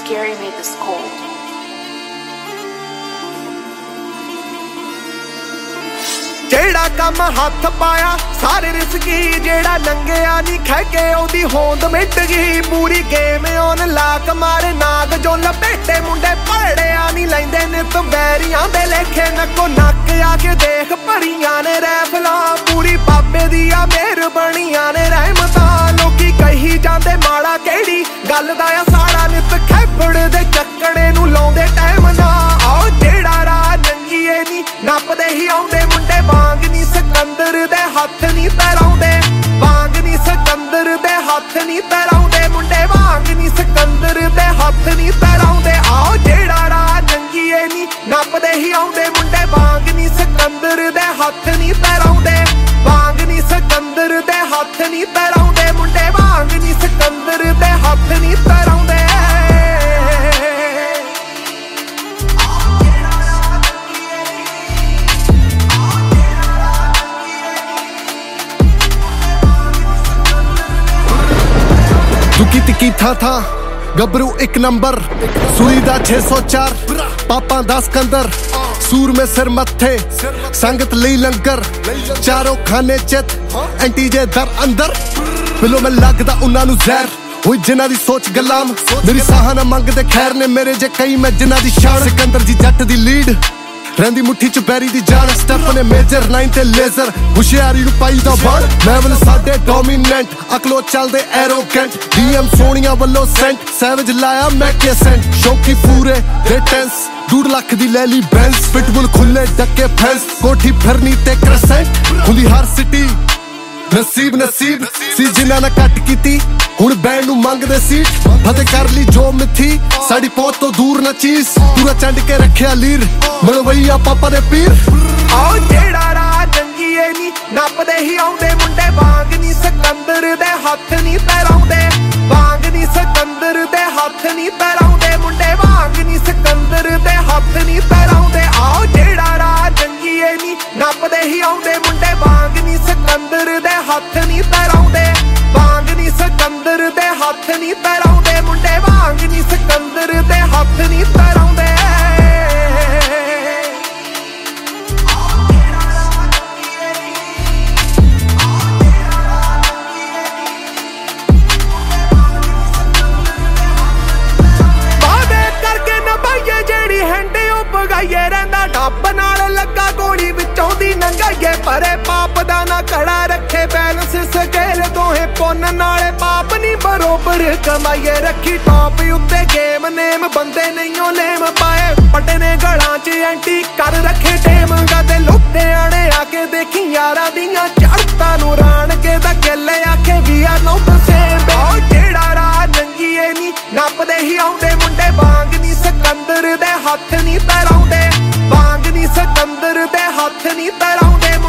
Scary made this cold. ਜਿਹੜਾ ਕੰਮ ਹੱਥ ਪਾਇਆ ਸਾਰੇ ਰਿਸਕੀ ਜਿਹੜਾ ਲੰਘਿਆ ਨਹੀਂ ਖਹਿ ਕੇ ਉਹਦੀ ਹੋਂਦ ਮਿਟ ਗਈ ਪੂਰੀ ਗੇਮ ਔਨ ਲਾਕ ਮਾਰੇ ਨਾਗ ਜੋ ਲਪੇਟੇ ਮੁੰਡੇ ਭੜਿਆ ਨਹੀਂ ਲੈਂਦੇ ਨਿਤ ਬੈਰੀਆਂ ਦੇ ਲੇਖੇ ਨੱਕੋ ਨੱਕ ਆ ਕੇ ਦੇਖ ਭਰੀਆਂ ਨੇ ਰੈਫਲਾਂ ਪੂਰੀ ਬਾਬੇ ਦੀ ਆ ਮਿਹਰਬਾਨੀਆਂ ਨੇ ਰਹਿਮਤਾਂ ਲੋਕੀ ਕਹੀ ਜਾਂਦੇ ਮਾੜਾ ਕਿਹੜੀ ਗੱਲ ਦਾ ਆ ਸਾਰਾ ਨਿਤ ਖੈਫੜ ਦੇ ਚੱਕੜੇ ਨੂੰ ਲਾਉਂਦੇ ਟਾਈਮ ਨਾ ਆਓ ਜਿਹੜਾ ਰਾਹ ਨੰਗੀਏ ਨਹੀਂ ਨੱਪਦੇ ਹੀ ਆਉਂਦੇ ਮੁੰਡੇ ਵਾਂਗ ਨੀ ਸਿਕੰਦਰ ਦੇ ਹੱਥ ਨੀ ਤਰਾਉਂਦੇ ਵਾਂਗ ਨੀ ਸਿਕੰਦਰ ਦੇ ਹੱਥ ਨੀ ਤਰਾਉਂਦੇ ਮੁੰਡੇ ਵਾਂਗ ਨੀ ਸਿਕੰਦਰ ਦੇ ਹੱਥ ਨੀ ਤਰਾਉਂਦੇ ਆਓ ਜਿਹੜਾ ਰਾਹ ਨੰਗੀਏ ਨੀ ਨੱਪਦੇ ਹੀ ਆਉਂਦੇ ਮੁੰਡੇ ਵਾਂਗ ਨੀ ਸਿਕੰਦਰ ਦੇ ਹੱਥ ਨੀ ਤਰਾਉਂਦੇ ਵਾਂਗ ਨੀ ਸਿਕੰਦਰ ਦੇ ਹੱਥ ਨੀ ਤਰਾਉਂਦੇ ਮੁੰਡੇ ਵਾਂਗ ਨੀ ਸਿਕੰਦਰ ਦੇ ਹੱਥ ਨੀ ਤਰਾਉਂਦੇ की था गबरू एक नंबर सूरी दा 604 पापा दा सिकंदर सूर में सिर मथे संगत लई लंगर चारों खाने चित एंटी जे दर अंदर बिलो मैं लगदा उन्हां नू जहर होई जिन्हां दी सोच गलाम मेरी साह ना मंगदे खैर ने मेरे जे कई मैं जिन्हां दी शान सिकंदर जी जट दी लीड ਰਹਿੰਦੀ ਮੁੱਠੀ ਚ ਬੈਰੀ ਦੀ ਜਾਨ ਸਟੈਪ ਨੇ ਮੇਜਰ 9 ਤੇ ਲੇਜ਼ਰ ਹੁਸ਼ਿਆਰੀ ਨੂੰ ਪਾਈ ਦਾ ਬਣ ਲੈਵਲ ਸਾਡੇ ਡੋਮੀਨੈਂਟ ਅਕਲੋ ਚੱਲਦੇ ਐਰੋਗੈਂਟ ਡੀਐਮ ਸੋਨੀਆ ਵੱਲੋਂ ਸੈਂਟ ਸੈਵਜ ਲਾਇਆ ਮੈਕੇ ਸੈਂਟ ਸ਼ੌਕੀ ਪੂਰੇ ਦੇ ਟੈਂਸ 2 ਲੱਖ ਦੀ ਲੈ ਲਈ ਬੈਂਸ ਫਿਟਬੁਲ ਖੁੱਲੇ ਡੱਕੇ ਫੈਂਸ ਕੋਠੀ ਫਿਰਨੀ ਤੇ ਕ੍ਰਸੈਂਟ ਹੁੰਦੀ ਹਰ ਸਿਟੀ ਨਸੀਬ ਨਸੀਬ ਸੀ ਜਿਨ੍ਹਾਂ ਨੇ ਕੱਟ ਕੀਤੀ ਹੁਣ ਬੈਂਡ ਨੂੰ ਮੰਗਦੇ ਸੀ ਫਤਿਹ ਕਰ ਲਈ ਜੋ ਮਿੱਥੀ ਸਾਡੀ ਪਹੁੰਚ ਤੋਂ ਦੂਰ ਨਾ ਚੀਜ਼ ਪੂਰਾ ਚੰਡ ਕੇ ਰੱਖਿਆ ਲੀਰ ਮਲਵਈਆ ਪਾਪਾ ਦੇ ਪੀਰ ਆਓ ਜਿਹੜਾ ਰਾਹ ਨੰਗੀਏ ਨੀ ਨੱਪਦੇ ਹੀ ਆਉਂਦੇ ਮੁੰਡੇ ਵਾਂਗ ਨੀ ਸਿਕੰਦਰ ਦੇ ਹੱਥ ਨੀ ਤਰਾਉਂਦੇ ਵਾਂਗ ਨੀ ਸਿਕੰਦਰ ਦੇ ਹੱਥ ਨੀ ਤਰਾਉਂਦੇ ਮੁੰਡੇ ਵਾਂਗ ਨੀ ਸਿਕੰਦਰ ਦੇ ਹੱਥ ਨੀ ਤਰਾਉਂਦੇ ਆਓ ਜਿਹੜਾ ਰਾਹ ਨੰਗੀਏ ਨੀ ਨੱਪਦੇ ਹੀ ਆਉਂਦੇ ਮੁੰਡੇ ਵਾਂਗ ਨੀ ਸਿਕੰਦਰ ਦੇ ਹੱਥ ਨੀ ਤਰਾਉਂਦੇ ਵਾਂਗ ਨੀ ਸਿਕੰਦਰ ਦੇ ਹੱਥ ਨੀ ਤਰਾਉਂਦੇ ਮੁੰਡੇ ਵਾਂਗ ਨੀ ਸਿਕੰਦਰ ਦੇ ਹੱਥ ਨੀ ਤਰਾਉਂਦੇ ਬਾਦੇ ਕਰਕੇ ਨਾ ਬਾਈਏ ਜਿਹੜੀ ਹੈਂਡੇ ਉਹ ਪਗਾਈਏ ਰਹਿੰਦਾ ਡੱਬ ਨਾਲ ਲੱਗਾ ਗੋਲੀ ਵਿੱਚੋਂ ਦੀ ਨੰਗਾਈਏ ਪਰੇ ਪਾਪ ਦਾ ਨਾ ਕੜਾ ਰੱਖੇ ਬੈਲੈਂਸ ਸਕੇਲ ਦੋਹੇ ਪੁੰਨ ਨਾਲੇ ਪਾਪ ਨੀ ਬਰੋਬਰ ਕਮਾਈਏ ਰੱਖੀ ਟੌਪ ਉੱਤੇ ਗੇਮ ਨੇਮ ਬੰਦੇ ਨਹੀਂਓ ਨੇਮ ਪਾਏ ਪੱਟੇ ਨੇ ਗਲਾਂ 'ਚ ਐਂਟੀ ਕਰ ਰੱਖੇ ਟੇਮ ਕਦੇ ਲੁੱਟਿਆਣੇ ਆ ਕੇ ਦੇਖੀ ਯਾਰਾਂ ਦੀਆਂ ਚੜ੍ਹਤਾਂ ਨੂੰ ਰਾਣ ਕੇ ਦਾ ਕਿੱਲੇ ਆਖੇ ਵੀ ਆ ਨੋ ਸੇਮ ਉਹ ਜਿਹੜਾ ਰਾਹ ਨੰਗੀਏ ਨੀ ਨੱਪਦੇ ਹੀ ਆਉਂਦੇ ਮੁੰਡੇ ਵਾਂਗ ਨੀ ਸਿਕੰਦਰ ਦੇ ਹੱਥ ਨੀ ਤਰਾਉਂਦੇ ਵਾਂਗ ਨੀ ਸਿਕੰਦਰ ਦੇ ਹੱਥ ਨੀ ਤਰਾਉਂਦੇ